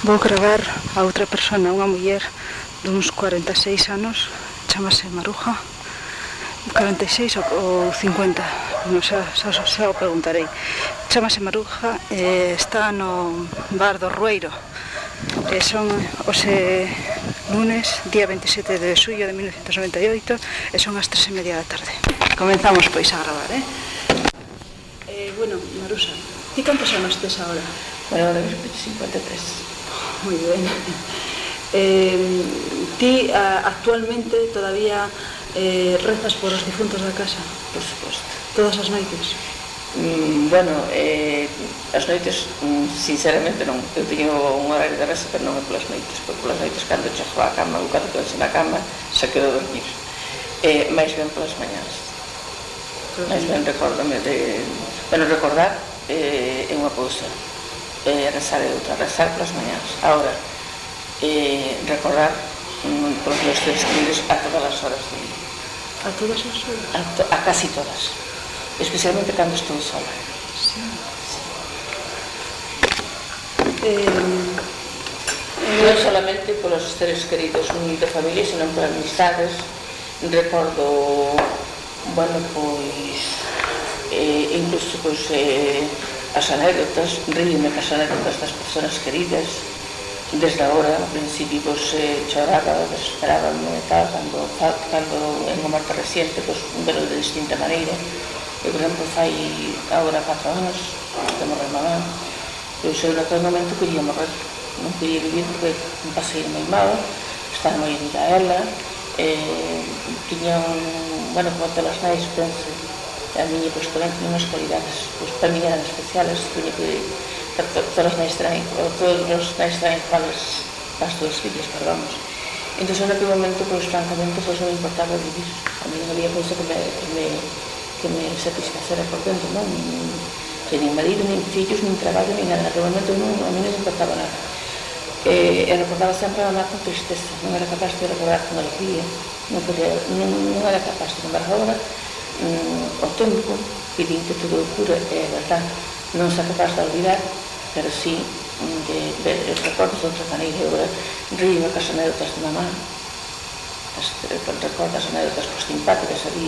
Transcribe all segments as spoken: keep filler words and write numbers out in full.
Vou gravar a outra persona, unha muller duns cuarenta e seis anos, chamase Maruja, cuarenta e seis ou cincuenta, non xa, xa, xa o preguntarei. Chamase Maruja, eh, está no bar do Rueiro, eh, son os eh, lunes, día veintisiete de xullo de mil novecientos noventa e oito, e son as tres e media da tarde. Comenzamos pois a gravar, eh? Eh, bueno, Maruxa, ti cantos anos tes agora? Bueno, ahora mismo cincuenta y tres. Muy ben. Eh, ti a, actualmente todavía eh, rezas por os difuntos da casa? Por suposto. Todas as noites? Mm, bueno, eh, as noites, mm, sinceramente non. Eu teño un horario de reza, pero non é polas noites, porque polas noites cando chego á cama ou cando quedo na cama xa quedo a dormir. Eh, máis ben polas mañás. Máis ben recórdame de... Bueno, recordar eh, é unha cousa. Eh, rezar é outra, rezar polas mañás. Ahora, eh, recordar mm, polos meus tres queridos a todas as horas do día. A todas as horas? A, to, a casi todas. Especialmente cando estou sola. Sí. Sí. Eh, eh, non solamente polos seres queridos de familia, senón por amistades. Recordo, bueno, pois, eh, incluso, pois, eh, as anécdotas, ríome as anécdotas das persoas queridas. Desde agora, ao principio, pois, eh, choraba, desesperábame, tal, cando, cando en unha morte reciente, pois, velo de distinta maneira. Eu, por exemplo, fai agora catro anos que morreu mamá. Eu, eu, naquele momento, quería morrer. Non quería vivir porque me pasei moi mal, estaba moi unida a ela. Eh, tiña un, bueno, como todas as nais, penso, a miña, pois, tamén tiña unhas cualidades, pois, para mí eran especiales, tiña que, todas as nais traen, ou todos os nais traen cuales, as túas fillas, pero vamos. Entón, naquele momento, pois, francamente, pois, non me importaba vivir. A mí non había cousa que me, que me, que me satisfacera por dentro, non? Que nin marido, nin fillos, nin traballo, nin nada. Naquele momento, non, a mí non me importaba nada. Eh, e recordaba sempre a mamá con tristeza, non era capaz de recordar con alegría, non, podía, non, non era capaz de lembrar agora. Mm, o tempo, que din que todo cura, é verdad, non se é capaz de olvidar, pero sí de ver os recordos de outra maneira. Agora río as anécdotas de mamá, as recordo as anécdotas pois, simpáticas había,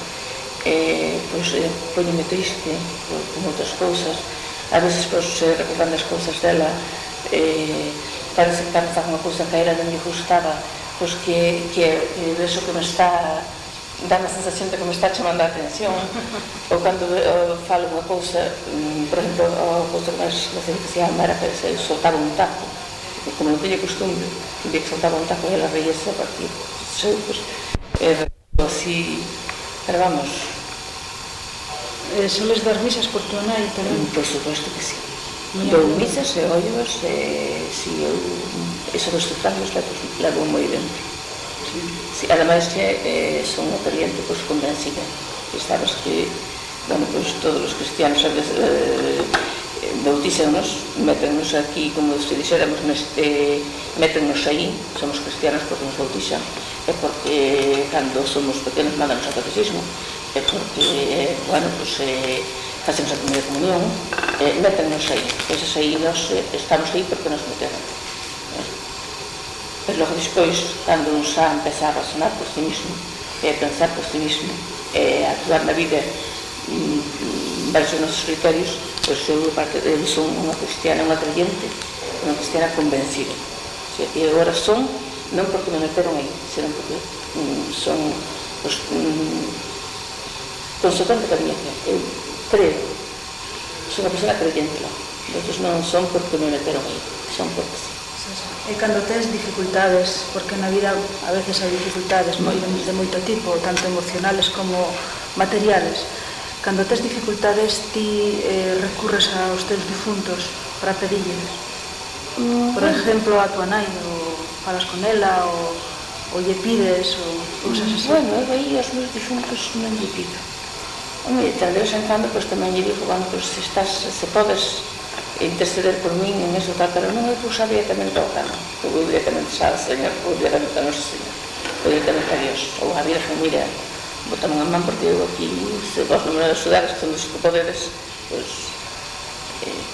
eh, pois eh, poñeme triste por, por moitas cousas. A veces, pois, eh, recordando as cousas dela, eh, parece que cando faz unha cousa que a ela non lle gustaba, pois que, que, que eso que me está dando a sensación de que me está chamando a atención. Ou cando uh, falo unha cousa, um, por exemplo, a cousa que máis recente que se llama era que se soltaba un taco, e como non teña costumbre, que que soltaba un taco e ela reíase a partir seu, pois, eh, así, pero vamos. Eh, soles dar misas por tu nai tamén? Por suposto que sí. Dou misas e ollos, e si eu, eso dos sufragios levo moi dentro. Sí. Sí, ademais que eh, son unha creyente, pois, convencida. E sabes que, bueno, pois, todos os cristianos, a veces, eh, bautízanos, métennos aquí, como se dixéramos, neste, métennos aí, somos cristianos porque nos bautizan, é porque, cando somos pequenos, mandanos ao catecismo, é porque, bueno, pois, eh, facemos a primeira comunión, eh, métennos aí, pois aí nós eh, estamos aí porque nos meteron. Eh. Pero logo despois, cando un xa empeza a razonar por si mismo, e a pensar por si mismo, e a actuar na vida mm, baixo os nosos criterios, pois eu, eu son unha cristiana, unha creyente, unha cristiana convencida. O sea, e agora son, non porque me meteron aí, senón porque mm, son, pois, mm, consecuente que a miña fe. Eu creo, son unha persona creyente lá. Entón non son porque me meteron aí, son porque sí. E cando tes dificultades, porque na vida a veces hai dificultades moi, de moito tipo, tanto emocionales como materiales, cando tes dificultades ti eh, recurres aos teus difuntos para pedilles? Mm, Por exemplo, a tua nai, ou falas con ela, ou, ou lle pides, ou cousas así? Bueno, eu aí aos meus difuntos non lle pido. Home, de vez en cando, pois, tamén lle digo, bueno, pois, se estás, se podes interceder por min en eso, tal, pero non é que usa directamente ao cano, que vou directamente ao Señor, vou directamente a Noso Señor, vou directamente a Dios, ou a Virgen, mira, botame unha man porque eu aquí, se vos non me ajudar, que son dos que podedes, pois, eh,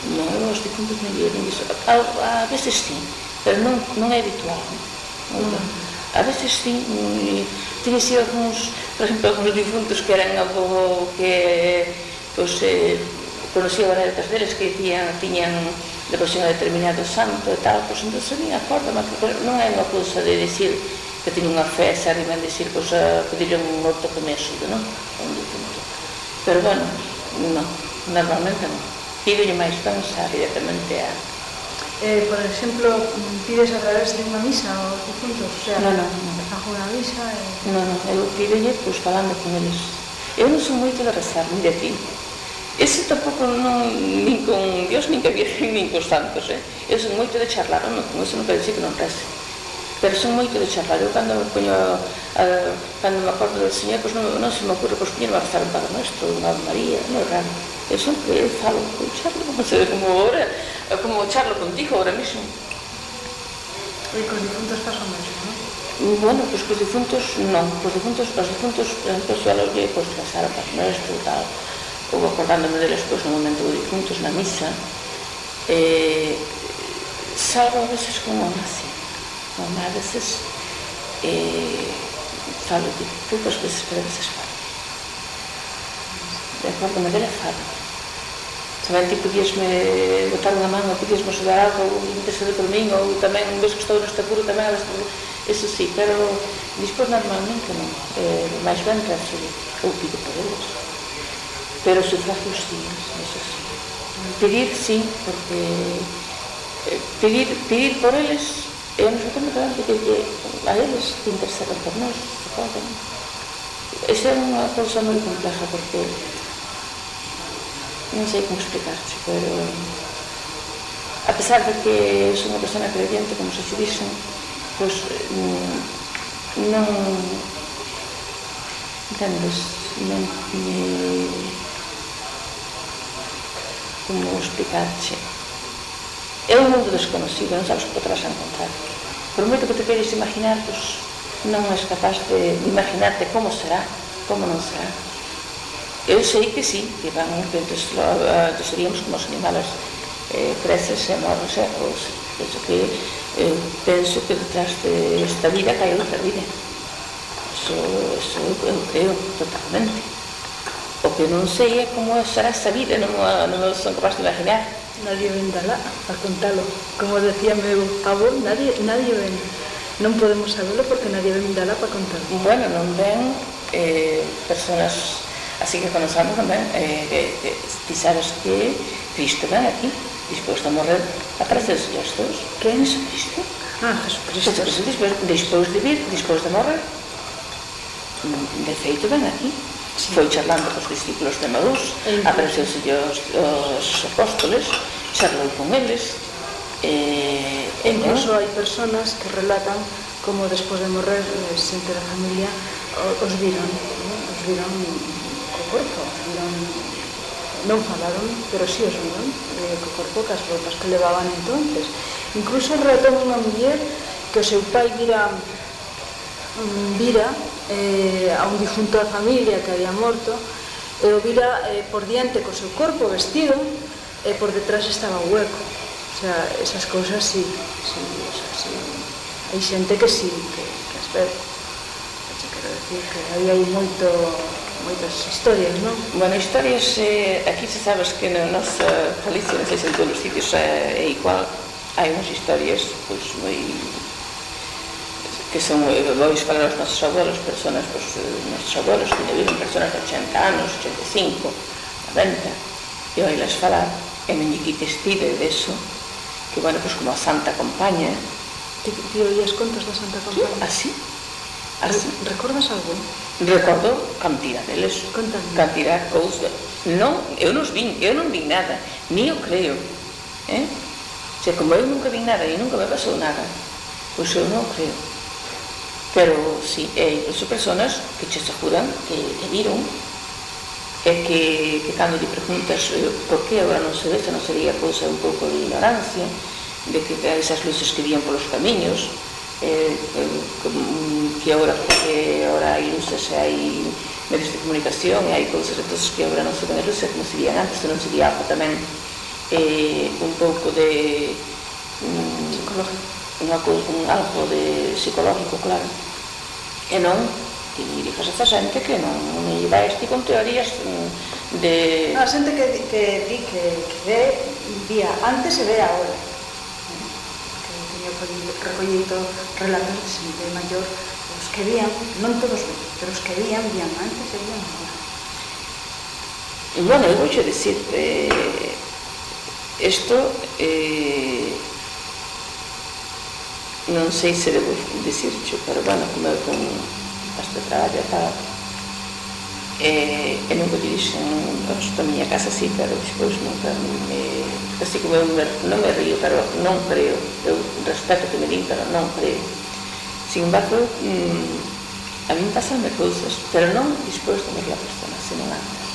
Non, eu os difuntos non lle digo iso. A, a veces sí, pero non, non é habitual. Non? A veces sí, tiñe sido algúns, por exemplo, algúns difuntos que eran algo que, pois, eh, conocía varias deles que dicían, tiñan devoción a determinado santo e tal, pois, entón, se nin acordo, non é unha cousa de decir que tiña unha fe, se arriba en decir, pois, a pedirle un morto que me axude, non? Un difunto. Pero, bueno, non, normalmente non. Pídolle máis pensar directamente a... Eh, por exemplo, pides a través de unha misa aos difuntos? O sea, non, non, non. Fajo unha misa e... Non, non, eu pídolle, pois, falando con eles. Eu non son moito de rezar, ni de ti. Ese tampouco non, nin con Dios, nin que Virgen, nin cos santos, eh? Eu son moito de charlar, non, con eso non quero dicir que non reze. Pero son moito de charlar. Eu cando me poño, a, cando me acordo del Señor, pois non, non se me ocurre, pois, poñerme a rezar un Padre Nuestro, unha Ave María, non é raro. Eu sempre eu falo, eu charlo, como, como ahora, como charlo contigo ahora mismo. E cos difuntos pasa o mesmo, non? Bueno, pois cos difuntos, non. Cos difuntos, os difuntos, por exemplo, suelo lle, pois, rezar o Padre Nuestro e tal, ou acordándome deles, pois, no momento de difuntos, na misa, eh, salvo a veces con unha oración. Como a veces eh, falo de poucas veces, pero a veces falo. De acordo, me dele falo. Tamén ti podíasme botar unha man, ou podíasme axudar algo, ou interceder por min, ou tamén un vez que estou neste apuro tamén, eso sí, pero despois normalmente non. Eh, máis ben rezo ou pido por eles. Pero sufragio os días, eso sí. Pedir, sí, porque eh, pedir, pedir por eles, e ao mesmo tempo tamén pedir que a eles que intercedan por nós, se poden. Esa é unha cousa moi compleja, porque non sei como explicarche, pero a pesar de que sou unha persona creyente, como se xe dixen, pois non entendes, non me como explicarche. É un mundo desconocido, non sabes o que te vas a encontrar. Por moito que te queres imaginar, pois non és capaz de imaginarte como será, como non será. Eu sei que sí, que van, que entonces, uh, seríamos como os animales, eh, creces e morres, e pois, penso que, eh, penso que detrás de esta vida cae outra vida. Eso, eso eu creo totalmente. O que non sei é como será esa vida, non, non son capaz de imaginar. Nadie ven dalá a contalo. Como decía meu avó, nadie, nadie ven. Non podemos saberlo porque nadie ven dalá para contalo. Bueno, non ven eh, personas así que conocemos tamén, eh, que, que ti sabes que Cristo ven aquí, despois de morrer, aparece os gestos. Que é Jesucristo? Ah, Jesucristo. Jesucristo, despois, despois de vir, despois de morrer, de feito ven aquí. Sí. Foi charlando cos discípulos de Maús, apareceuse os, os apóstoles, charlou con eles. Eh, e incluso hai personas que relatan como despois de morrer, xente da familia, os viron, ¿no? Os viron co corpo, viron, non falaron, pero sí os viron, eh, co corpo, cas roupas que levaban entonces. Incluso relatou unha muller que o seu pai vira, um, vira eh, a un difunto da familia que había morto, e o vira eh, por diante co seu corpo vestido, e por detrás estaba o hueco. O sea, esas cousas sí, sí, o sea, sí. Hai xente que sí, que, que as ve. Xa quero decir que aí hai moito, moitas historias, non? Bueno, historias, eh, aquí se sabes que na nosa Galicia, non sei se en todos os sitios é, é igual, hai unhas historias, pois, moi... que son bois para os nosos abuelos, personas, pois, nosos abuelos que viven personas de ochenta anos, ochenta e cinco, noventa, e oílas falar, e non lle quites ti de eso, que, bueno, pois, como a Santa Compaña. Ti, ti oías contos da Santa Compaña? Así, así. Recordas algún? Recordo cantidad deles, Contame. cantidad de cousas. Non, eu non vin, eu non vin nada, ni o creo, eh? O sea, como eu nunca vin nada e nunca me pasou nada, pois eu non o creo. Pero, sí, hai incluso personas que che aseguran que, que viron, e que, que cando lle preguntas eh, por que agora non se ve, se non sería cousa un pouco de ignorancia, de que esas luces que vían polos camiños, eh, que, que agora, porque agora hai luces e hai medios de comunicación e hai cousas, entonces que agora non se ven as luces como se vían antes, que non se vía algo tamén eh, un pouco de um, unha, un algo de psicológico, claro, e non ti dirijas a esta xente que non me iba este con teorías de... No, a xente que, que di que, que ve, vía antes e ve agora, que teño recollido relatos de xente maior, os que vían, non todos ven, pero os que vían, vían antes e vían agora. Bueno, eu vouche dicir, eh, isto eh, non sei se debo dicircho, pero bueno, como eu con este traballo e tal, e, e nunca lle dixen a miña casa así, pero despois nunca me, así como eu non me río, pero non creo, eu respeto que me din, pero non creo. Sin embargo, mmm, a mí pasanme cousas, pero non despois de ver a persona, senón antes.